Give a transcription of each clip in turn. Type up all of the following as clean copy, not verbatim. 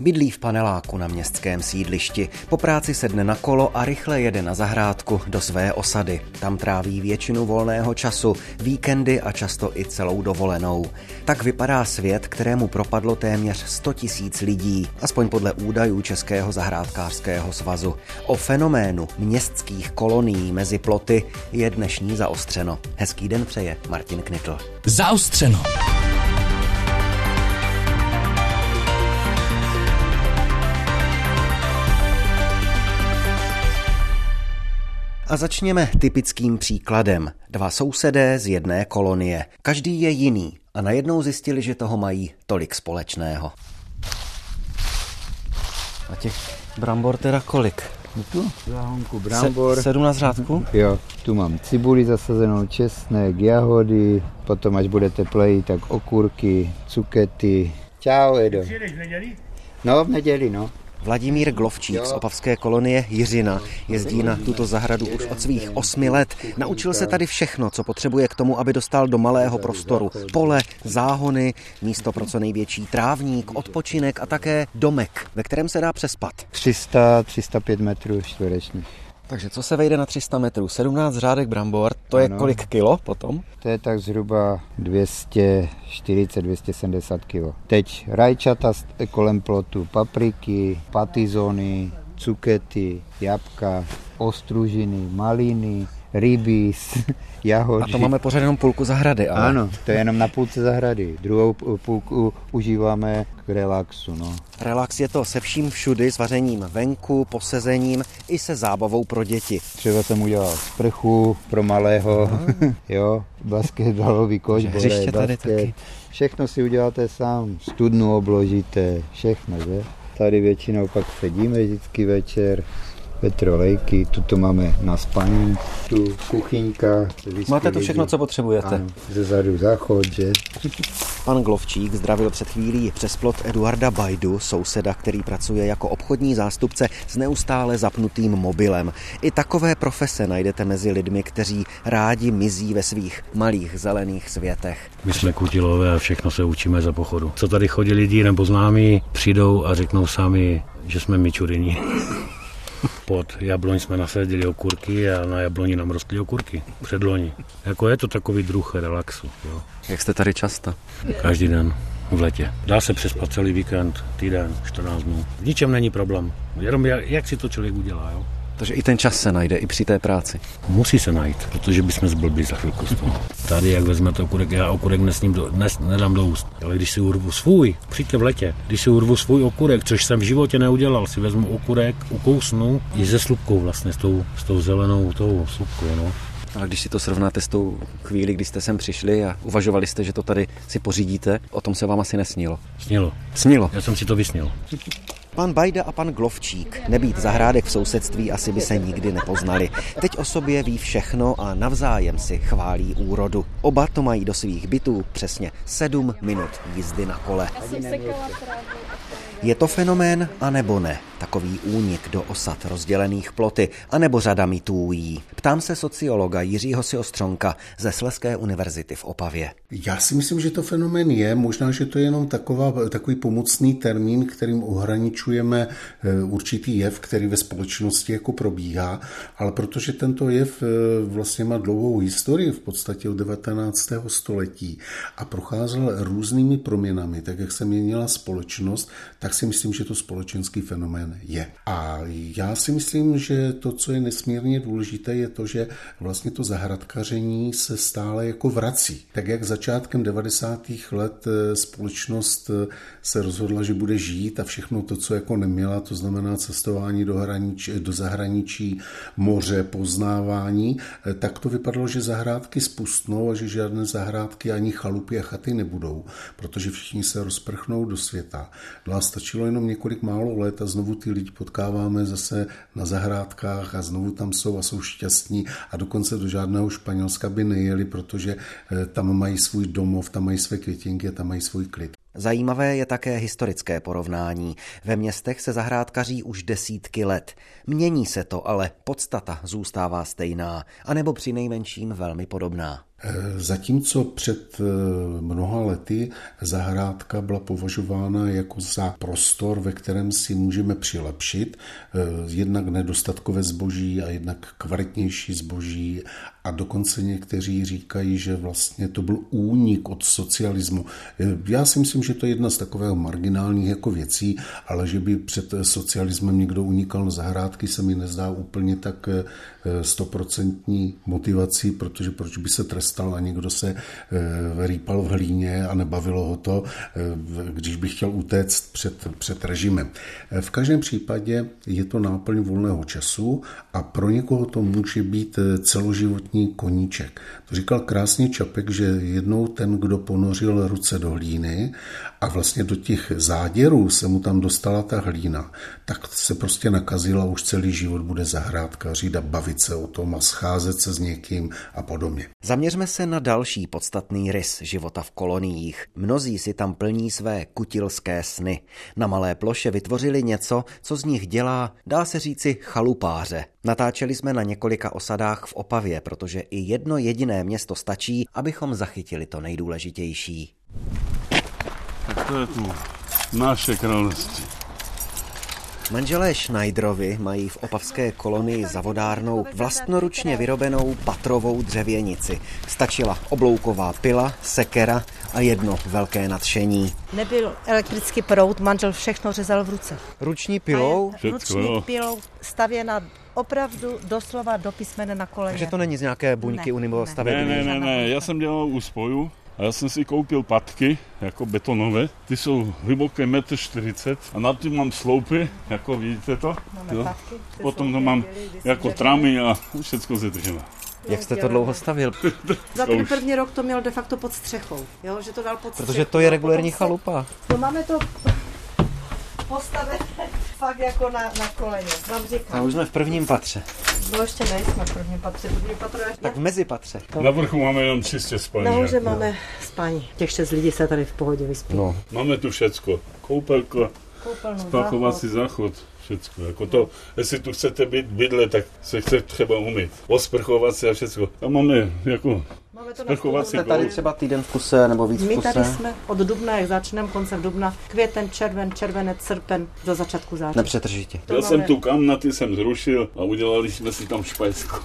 Bydlí v paneláku na městském sídlišti. Po práci sedne na kolo a rychle jede na zahrádku do své osady. Tam tráví většinu volného času, víkendy a často i celou dovolenou. Tak vypadá svět, kterému propadlo téměř 100 000 lidí, aspoň podle údajů Českého zahrádkářského svazu. O fenoménu městských kolonií mezi ploty je dnešní Zaostřeno. Hezký den přeje Martin Knitl. Zaostřeno. A začněme typickým příkladem. 2 sousedé z jedné kolonie. Každý je jiný a najednou zjistili, že toho mají tolik společného. A těch brambor teda kolik? Tu záhonku brambor. 17 řádků? Jo, tu mám cibuli zasazenou, česnek, jahody, potom až bude tepleji, tak okurky, cukety. Čau, Edo. Přijedeš v neděli? No, v neděli, no. Vladimír Glovčík z opavské kolonie Jiřina jezdí na tuto zahradu už od svých 8 let. Naučil se tady všechno, co potřebuje k tomu, aby dostal do malého prostoru. Pole, záhony, místo pro co největší trávník, odpočinek a také domek, ve kterém se dá přespat. 305 metrů čtverečních. Takže co se vejde na 300 metrů? 17 řádek brambor, to je kolik kilo potom? To je tak zhruba 240-270 kilo. Teď rajčata kolem plotu, papriky, patizony, cukety, jabka, ostružiny, maliny, rybíz, jahody. A to máme pořád jenom půlku zahrady, ale... Ano, to je jenom na půlce zahrady. Druhou půlku užíváme k relaxu, no. Relax je to se vším všudy, s vařením venku, posezením i se zábavou pro děti. Třeba jsem udělal sprchu pro malého, jo, basketbalový koš, hřiště tady taky. Všechno si uděláte sám, studnu obložíte, všechno, že? Tady většinou pak sedíme vždycky večer, vetrolejky, tuto máme na spaní, tu kuchyňka. Máte tu všechno, co potřebujete. Ano, zezadu záchod, že? Pan Glovčík zdravil před chvílí přes plot Eduarda Bajdu, souseda, který pracuje jako obchodní zástupce s neustále zapnutým mobilem. I takové profese najdete mezi lidmi, kteří rádi mizí ve svých malých zelených světech. My jsme kutilové a všechno se učíme za pochodu. Co tady chodí lidi nebo známí, přijdou a řeknou sami, že jsme mičurini. Pod jabloň jsme nasadili okurky a na jabloni nám rostly okurky předloni. Jako je to takový druh relaxu. Jo. Jak jste tady často? Každý den v letě. Dá se přespat celý víkend, týden, 14 dnů. V ničem není problém. Jenom jak si to člověk udělá. Jo? Takže i ten čas se najde, i při té práci. Musí se najít, protože bychom zblbli za chvilku z toho. Tady, jak vezmete okurek, já okurek nedám do úst. Ale když si urvu svůj, přijďte v letě, když si urvu svůj okurek, což jsem v životě neudělal, si vezmu okurek, ukousnu i se slupkou vlastně, s tou zelenou slupkou, no. Ale když si to srovnáte s tou chvíli, kdy jste sem přišli a uvažovali jste, že to tady si pořídíte, o tom se vám asi nesnilo. Snilo. Já jsem si to vysnil. Pan Bajda a pan Glovčík. Nebýt zahrádek v sousedství, asi by se nikdy nepoznali. Teď o sobě ví všechno a navzájem si chválí úrodu. Oba to mají do svých bytů přesně 7 minut jízdy na kole. Je to fenomén, anebo ne? Takový únik do osad rozdělených ploty, anebo řada mitů jí? Ptám se sociologa Jiřího Siostřonka ze Slezské univerzity v Opavě. Já si myslím, že to fenomén je, možná, že to je jenom takový pomocný termín, kterým ohraničujeme určitý jev, který ve společnosti jako probíhá, ale protože tento jev vlastně má dlouhou historii, v podstatě od 19. století a procházel různými proměnami, tak jak se měnila společnost, tak si myslím, že to společenský fenomén je. A já si myslím, že to, co je nesmírně důležité, je to, že vlastně to zahradkaření se stále jako vrací. Tak jak začátkem 90. let společnost se rozhodla, že bude žít a všechno to, co jako neměla, to znamená cestování do zahraničí, moře, poznávání, tak to vypadalo, že zahrádky spustnou a že žádné zahrádky ani chalupy a chaty nebudou, protože všichni se rozprchnou do světa. No a stačilo jenom několik málo let a znovu ty lidi potkáváme zase na zahrádkách a znovu tam jsou a jsou šťastní a dokonce do žádného Španělska by nejeli, protože tam mají svůj domov, tam mají své květinky a tam mají svůj klid. Zajímavé je také historické porovnání. Ve městech se zahrádkaří už desítky let. Mění se to, ale podstata zůstává stejná, anebo přinejmenším velmi podobná. Zatímco před mnoha lety zahrádka byla považována jako za prostor, ve kterém si můžeme přilepšit jednak nedostatkové zboží a jednak kvalitnější zboží, a dokonce někteří říkají, že vlastně to byl únik od socialismu. Já si myslím, že to je jedna z takového marginálních jako věcí, ale že by před socialismem někdo unikal na zahrádky, se mi nezdá úplně tak 100% motivací, protože proč by se trestal a někdo se rýpal v hlíně a nebavilo ho to, když by chtěl utéct před režimem. V každém případě je to náplň volného času a pro někoho to může být celoživotní koníček. To říkal krásně Čapek, že jednou ten, kdo ponořil ruce do hlíny a vlastně do těch záděrů se mu tam dostala ta hlína, tak se prostě nakazila, už celý život bude zahrádkařit a bavit se o tom a scházet se s někým a podobně. Zaměřme se na další podstatný rys života v koloniích. Mnozí si tam plní své kutilské sny. Na malé ploše vytvořili něco, co z nich dělá, dá se říci, chalupáře. Natáčeli jsme na několika osadách v Opavě, protože i jedno jediné město stačí, abychom zachytili to nejdůležitější. Tak to je tu naše království. Manželé Schneiderovi mají v opavské kolonii za vodárnou vlastnoručně vyrobenou patrovou dřevěnici. Stačila oblouková pila, sekera a jedno velké nadšení. Nebyl elektrický proud, manžel všechno řezal v ruce. Ruční pilou? Ruční pilou stavěna opravdu doslova do písmene na koleně. Takže to není z nějaké buňky nebo stavební? Ne, já jsem dělal u spoju a já jsem si koupil patky, jako betonové. Ty jsou hluboké 1,40 m a na tím mám sloupy, jako vidíte to. Patky, potom to mám jako tramy a všechno ze dřeva. Jak jste to dlouho stavil? Za ten první rok to měl de facto pod střechou, jo? Že to dal pod střechou. Protože to je regulérní chalupa. No máme to postavené fakt jako na koleně, vám říkám. A už jsme v prvním patře. No ještě nejsme v prvním patře, Tak v mezipatře. Na vrchu máme jenom čistě spaní. Nahoře máme spaní. Těch 6 lidí se tady v pohodě vyspí. No. Máme tu všecko. Koupelko, spachovací záchod. Všecko. Jako to, jestli tu chcete být bydle, tak se chce třeba umýt. Osprchovat se a všecko. A máme jako sprchovací Jsme tady třeba týden v kuse nebo víc v kuse? My tady jsme od dubna, jak začneme, koncem dubna, květen, červenec, srpen, do začátku září. Nepřetržitě. Já jsem tu kamnaty jsem zrušil a udělali jsme si tam špajsku.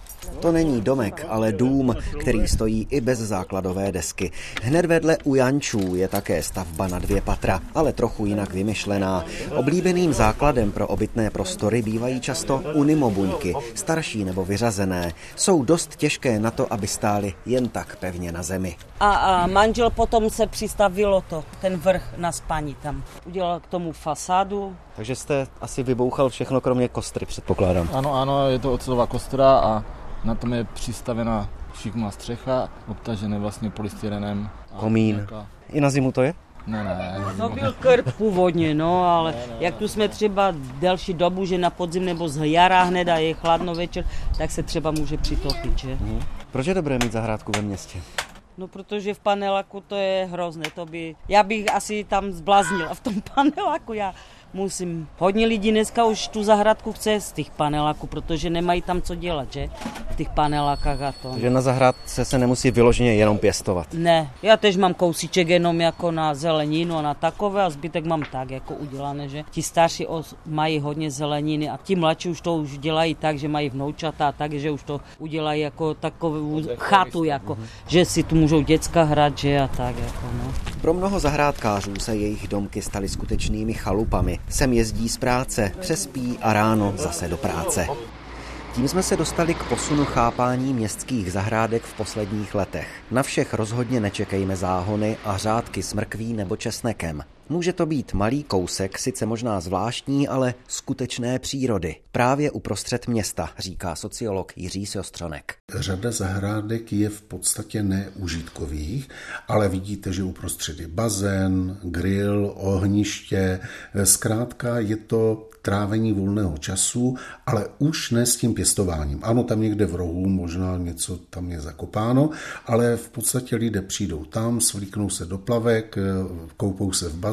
To není domek, ale dům, který stojí i bez základové desky. Hned vedle u Jančů je také stavba na 2 patra, ale trochu jinak vymyšlená. Oblíbeným základem pro obytné prostory bývají často unimobuňky, starší nebo vyřazené. Jsou dost těžké na to, aby stály jen tak pevně na zemi. A manžel potom se přistavilo ten vrch na spaní tam. Udělal k tomu fasádu. Takže jste asi vybouchal všechno, kromě kostry, předpokládám. Ano, je to ocelová kostra a na tom je přistavena šikmá střecha, obtažené vlastně polystyrenem. Komín. I na zimu to je? Ne. To byl krb původně, no, ale jak tu jsme třeba delší dobu, že na podzim nebo z jara hned a je chladno večer, tak se třeba může přitopit, že? Proč je dobré mít zahrádku ve městě? No, protože v paneláku to je hrozné, já bych asi tam zbláznila v tom paneláku, já musím. Hodně lidí dneska už tu zahrádku chce z těch paneláků, protože nemají tam co dělat, že? V těch panelákách a to. Takže na zahrádce se nemusí vyloženě jenom pěstovat. Ne, já tež mám kousíček jenom jako na zeleninu a na takové a zbytek mám tak jako udělané, že? Ti starší mají hodně zeleniny a ti mladší už to už dělají tak, že mají vnoučata a tak, že už to udělají jako takovou chatu, jako, že si tu můžou děcka hrát, že a tak jako, no. Pro mnoho zahrádkářů se jejich domky staly skutečnými chalupami. Sem jezdí z práce, přespí a ráno zase do práce. Tím jsme se dostali k posunu chápání městských zahrádek v posledních letech. Na všech rozhodně nečekejme záhony a řádky s mrkví nebo česnekem. Může to být malý kousek, sice možná zvláštní, ale skutečné přírody. Právě uprostřed města, říká sociolog Jiří Sostřonek. Řada zahrádek je v podstatě neužitkových, ale vidíte, že uprostřed je bazén, grill, ohniště. Zkrátka je to trávení volného času, ale už ne s tím pěstováním. Ano, tam někde v rohu, možná něco tam je zakopáno, ale v podstatě lidé přijdou tam, svlíknou se do plavek, koupou se v bazénu,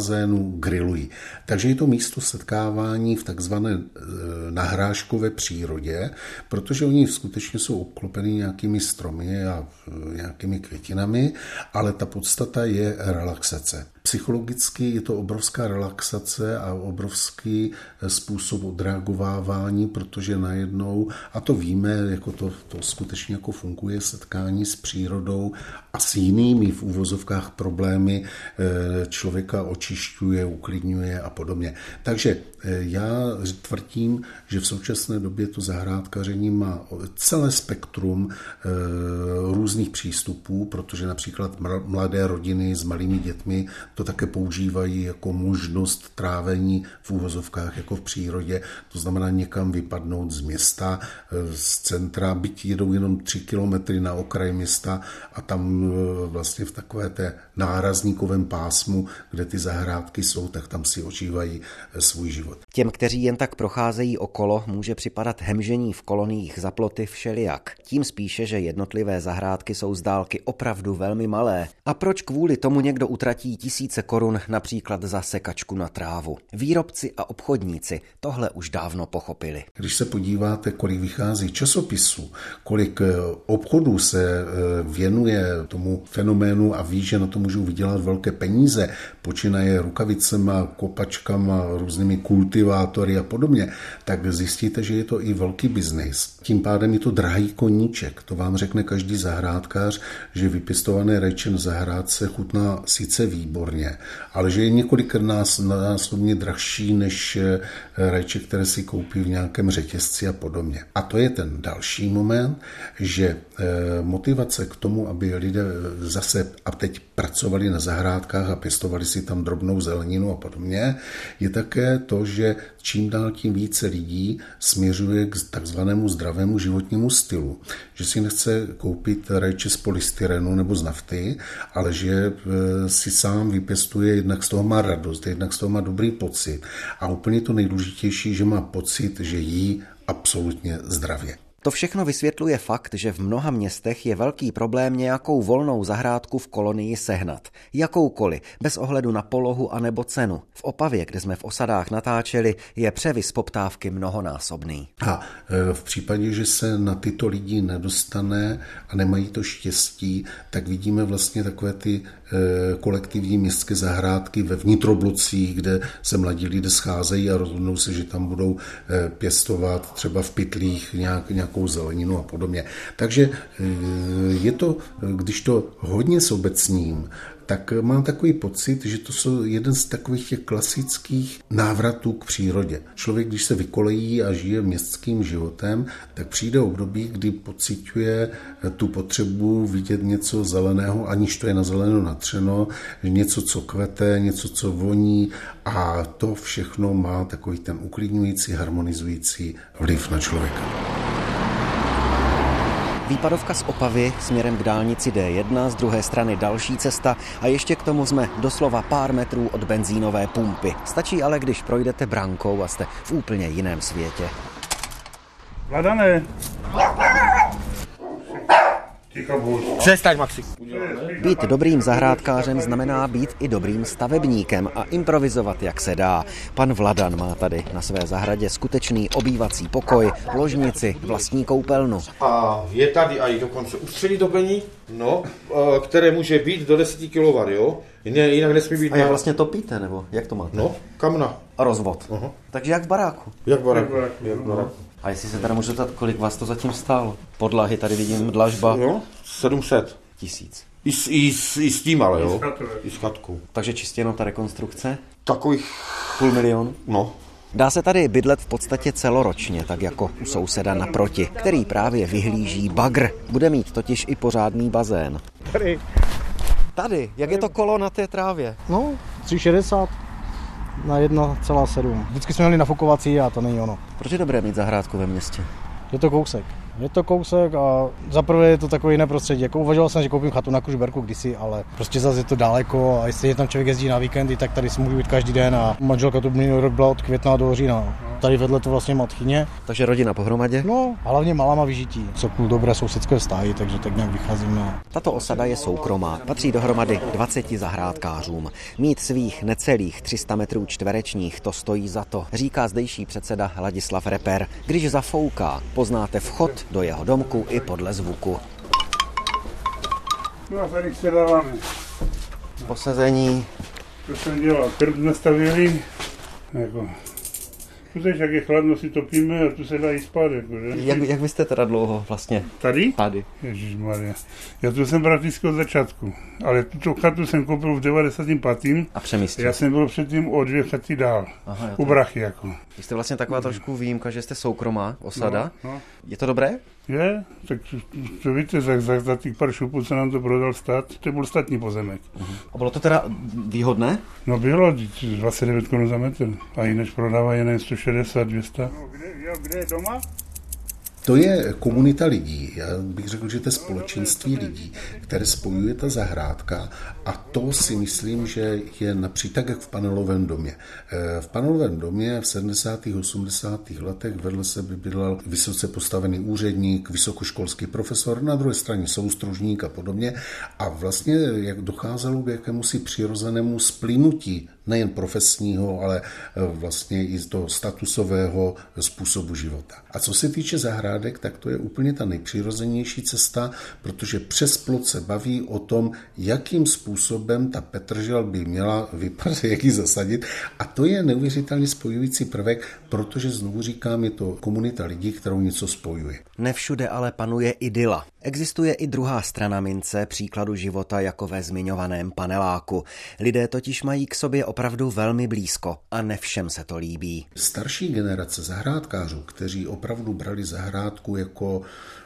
bazénu grilují. Takže je to místo setkávání v takzvané nahrážkové přírodě, protože oni skutečně jsou obklopeni nějakými stromy a nějakými květinami, ale ta podstata je relaxace. Psychologicky je to obrovská relaxace a obrovský způsob odreagovávání, protože najednou, a to víme, jako to skutečně jako funguje setkání s přírodou a s jinými v úvozovkách problémy člověka očišťuje, uklidňuje a podobně. Takže já tvrdím, že v současné době to zahrádkaření má celé spektrum různých přístupů, protože například mladé rodiny s malými dětmi to také používají jako možnost trávení v úvozovkách jako v přírodě, to znamená někam vypadnout z města, z centra, byť jedou jenom 3 kilometry na okraj města a tam vlastně v takové té nárazníkovém pásmu, kde ty zahrádky jsou, tak tam si ožívají svůj život. Těm, kteří jen tak procházejí okolo, může připadat hemžení v koloniích za ploty všelijak. Tím spíše, že jednotlivé zahrádky jsou z dálky opravdu velmi malé. A proč kvůli tomu někdo utratí tisíce korun například za sekačku na trávu? Výrobci a obchodníci tohle už dávno pochopili. Když se podíváte, kolik vychází časopisů, kolik obchodů se věnuje tomu fenoménu a ví, že na to můžou vydělat velké peníze, počínaje rukavicema, kopačkama, různými kultivátory a podobně, tak zjistíte, že je to i velký biznis. Tím pádem je to drahý koníček. To vám řekne každý zahrádkář, že vypěstované rajče na zahrádce chutná sice výborně, ale že je několikanásobně drahší než rajče, které si koupí v nějakém řetězci a podobně. A to je ten další moment, že motivace k tomu, aby lidé zase a teď pracovali na zahrádkách a pěstovali si tam drobnou zeleninu a podobně, je také to, že čím dál tím více lidí směřuje k takzvanému zdravému životnímu stylu. Že si nechce koupit rajče z polystyrenu nebo z nafty, ale že si sám vypěstuje, jednak z toho má radost, jednak z toho má dobrý pocit. A úplně to nejdůležitější, že má pocit, že jí absolutně zdravě. To všechno vysvětluje fakt, že v mnoha městech je velký problém nějakou volnou zahrádku v kolonii sehnat. Jakoukoliv, bez ohledu na polohu anebo cenu. V Opavě, kde jsme v osadách natáčeli, je převis poptávky mnohonásobný. A v případě, že se na tyto lidi nedostane a nemají to štěstí, tak vidíme vlastně takové ty kolektivní městské zahrádky ve vnitroblocích, kde se mladí lidé scházejí a rozhodnou se, že tam budou pěstovat třeba v pytlích nějakou zeleninu a podobně. Takže je to, když to hodně sobecním, tak mám takový pocit, že to jsou jeden z takových těch klasických návratů k přírodě. Člověk, když se vykolejí a žije městským životem, tak přijde období, kdy pociťuje tu potřebu vidět něco zeleného, aniž to je na zeleno natřeno, něco, co kvete, něco, co voní, a to všechno má takový ten uklidňující, harmonizující vliv na člověka. Výpadovka z Opavy směrem k dálnici D1, z druhé strany další cesta a ještě k tomu jsme doslova pár metrů od benzínové pumpy. Stačí ale, když projdete brankou a jste v úplně jiném světě. Vladane! Přestaň, Maxi. Být dobrým zahrádkářem znamená být i dobrým stavebníkem a improvizovat, jak se dá. Pan Vladan má tady na své zahradě skutečný obývací pokoj, ložnici, vlastní koupelnu. A je tady i dokonce ústřední topení, které může být do 10 kW, jo? Jinak nesmí být... A jak vlastně topíte, nebo jak to máte? Kamna. A rozvod. Uh-huh. Takže jak v baráku. Jak v baráku. A jestli se teda můžu zeptat, kolik vás to zatím stálo? Podlahy, tady vidím dlažba. 700 tisíc. I s tím ale, jo? I s chatkou. Takže čistě jenom ta rekonstrukce? Takových... 500 000? No. Dá se tady bydlet v podstatě celoročně, tak jako u souseda naproti, který právě vyhlíží bagr. Bude mít totiž i pořádný bazén. Tady, jak je to kolo na té trávě? 3,60 na 1,7. Vždycky jsme měli nafukovací a to není ono. Proč je dobré mít zahrádku ve městě? Je to kousek a zaprvé je to takový jiné prostředí. Jako uvažoval jsem, že koupím chatu na Kužberku kdysi, ale prostě zase je to daleko a jestli je tam člověk jezdí na víkendy, tak tady si může být každý den a manželka tu minulý rok byla od května do října. tady vedle to vlastně matchyně. Takže rodina pohromadě? No, hlavně malá má vyžití. Jsou dobré sousedské vztahy, takže tak nějak vycházíme. Tato osada je soukromá, patří dohromady 20 zahrádkářům. Mít svých necelých 300 metrů čtverečních to stojí za to, říká zdejší předseda Ladislav Reper. Když zafouká, poznáte vchod do jeho domku i podle zvuku. No a tady se dáváme. Posazení. To jsem dělal, krb nastavili, jako, protože jak je chladno, si topíme a tu se dá i spát. Jako, jak vy jste teda dlouho vlastně? Tady? Tady. Ježišmarja. Já tu jsem prakticky od začátku, ale tuto chatu jsem koupil v 95. A přemístil. Já jsem byl předtím o 2 chaty dál, u brachy jako. Vy jste vlastně taková trošku výjimka, že jste soukromá osada. No. Je to dobré? Je, tak to víte, za těch pár šupů, co nám to prodal stát, to byl státní pozemek. A bylo to teda výhodné? No bylo, 29 korun za metr. A jinak prodává jen 160, 200. No, kde je doma? To je komunita lidí, já bych řekl, že to je společenství lidí, které spojuje ta zahrádka a to si myslím, že je například tak, jak v panelovém domě. V panelovém domě v 70. 80. letech vedle sebe bydlel vysoce postavený úředník, vysokoškolský profesor, na druhé straně soustružník a podobně a vlastně jak docházelo k jakémusi přirozenému splynutí nejen profesního, ale vlastně i z toho statusového způsobu života. A co se týče zahrádek, tak to je úplně ta nejpřirozenější cesta, protože přes plot se baví o tom, jakým způsobem ta petržel by měla vypadat, jak ji zasadit. A to je neuvěřitelně spojující prvek, protože znovu říkám, je to komunita lidí, kterou něco spojuje. Nevšude ale panuje idyla. Existuje i druhá strana mince příkladu života jako ve zmiňovaném paneláku. Lidé totiž mají k sobě opravdu velmi blízko a ne všem se to líbí. Starší generace zahrádkářů, kteří opravdu brali zahrádku jako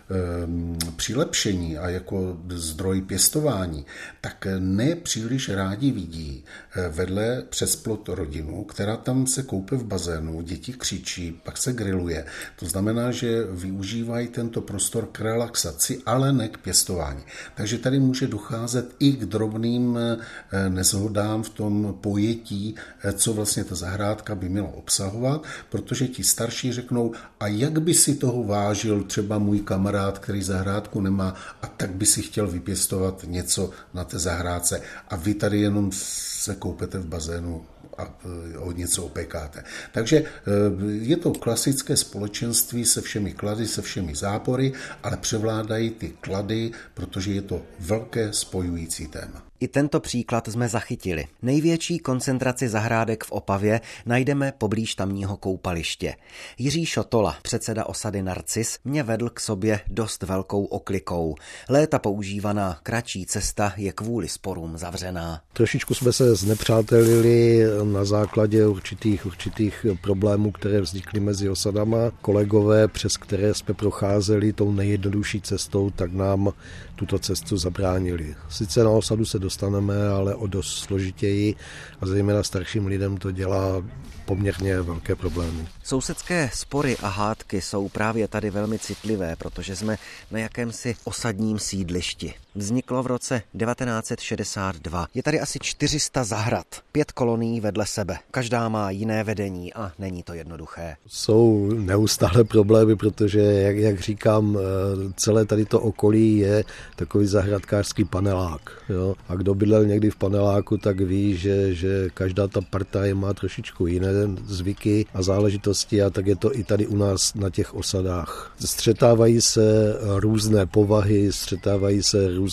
přilepšení a jako zdroj pěstování, tak ne příliš rádi vidí vedle přes plot rodinu, která tam se koupe v bazénu, děti křičí, pak se grilluje. To znamená, že využívají tento prostor k relaxaci, ale ne k pěstování. Takže tady může docházet i k drobným neshodám v tom pojetí, co vlastně ta zahrádka by měla obsahovat, protože ti starší řeknou, a jak by si toho vážil třeba můj kamarád, který zahrádku nemá a tak by si chtěl vypěstovat něco na té zahrádce a vy tady jenom se koupete v bazénu a něco opékáte. Takže je to klasické společenství se všemi klady, se všemi zápory, ale převládají ty klady, protože je to velké spojující téma. I tento příklad jsme zachytili. Největší koncentraci zahrádek v Opavě najdeme poblíž tamního koupaliště. Jiří Šotola, předseda osady Narcis, mě vedl k sobě dost velkou oklikou. Léta používaná kratší cesta je kvůli sporům zavřená. Trošičku jsme se znepřátelili na základě určitých problémů, které vznikly mezi osadama. Kolegové, přes které jsme procházeli tou nejjednodušší cestou, tak nám tuto cestu zabránili. Sice na osadu se dostaneme, ale o dost složitěji a zejména starším lidem to dělá poměrně velké problémy. Sousedské spory a hádky jsou právě tady velmi citlivé, protože jsme na jakémsi osadním sídlišti. Vzniklo v roce 1962. Je tady asi 400 zahrad, 5 kolonií vedle sebe. Každá má jiné vedení a není to jednoduché. Jsou neustále problémy, protože, jak říkám, celé tady to okolí je takový zahrádkářský panelák. Jo? A kdo bydlel někdy v paneláku, tak ví, že každá ta partaj má trošičku jiné zvyky a záležitosti a tak je to i tady u nás na těch osadách. Střetávají se různé povahy, střetávají se různé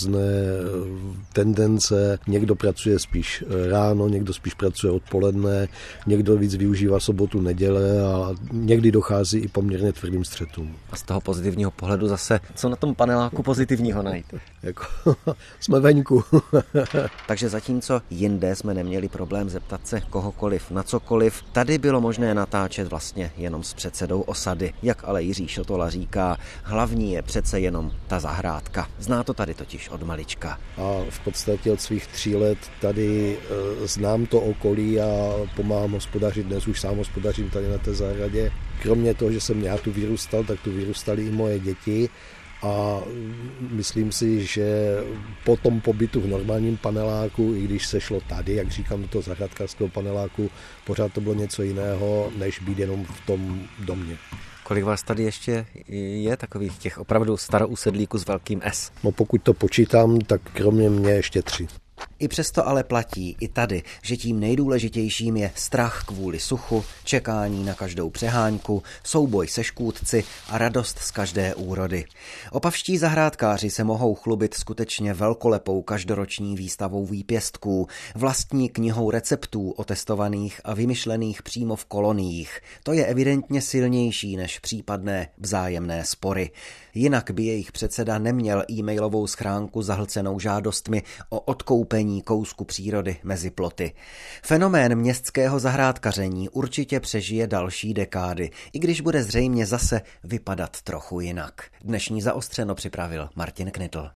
tendence. Někdo pracuje spíš ráno, někdo spíš pracuje odpoledne, někdo víc využívá sobotu, neděle a někdy dochází i poměrně tvrdým střetům. A z toho pozitivního pohledu zase, co na tom paneláku pozitivního najít? Jsme venku. Takže zatímco jinde jsme neměli problém zeptat se kohokoliv na cokoliv, tady bylo možné natáčet vlastně jenom s předsedou osady. Jak ale Jiří Šotola říká, hlavní je přece jenom ta zahrádka. Zná to tady totiž od malička. A v podstatě od svých 3 let tady znám to okolí a pomáhám hospodařit. Dnes už sám hospodařím tady na té zahradě. Kromě toho, že jsem já tu vyrůstal, tak tu vyrůstaly i moje děti. a myslím si, že po tom pobytu v normálním paneláku, i když se šlo tady, jak říkám, do toho zahrádkářského paneláku, pořád to bylo něco jiného, než být jenom v tom domě. Kolik vás tady ještě je takových těch opravdu starousedlíků s velkým S? No pokud to počítám, tak kromě mě ještě 3. I přesto ale platí i tady, že tím nejdůležitějším je strach kvůli suchu, čekání na každou přeháňku, souboj se škůdci a radost z každé úrody. Opavští zahrádkáři se mohou chlubit skutečně velkolepou každoroční výstavou výpěstků, vlastní knihou receptů otestovaných a vymyšlených přímo v koloniích. To je evidentně silnější než případné vzájemné spory. Jinak by jejich předseda neměl e-mailovou schránku zahlcenou žádostmi o odkoupení kousku přírody mezi ploty. Fenomén městského zahrádkaření určitě přežije další dekády, i když bude zřejmě zase vypadat trochu jinak. Dnešní Zaostřeno připravil Martin Knitl.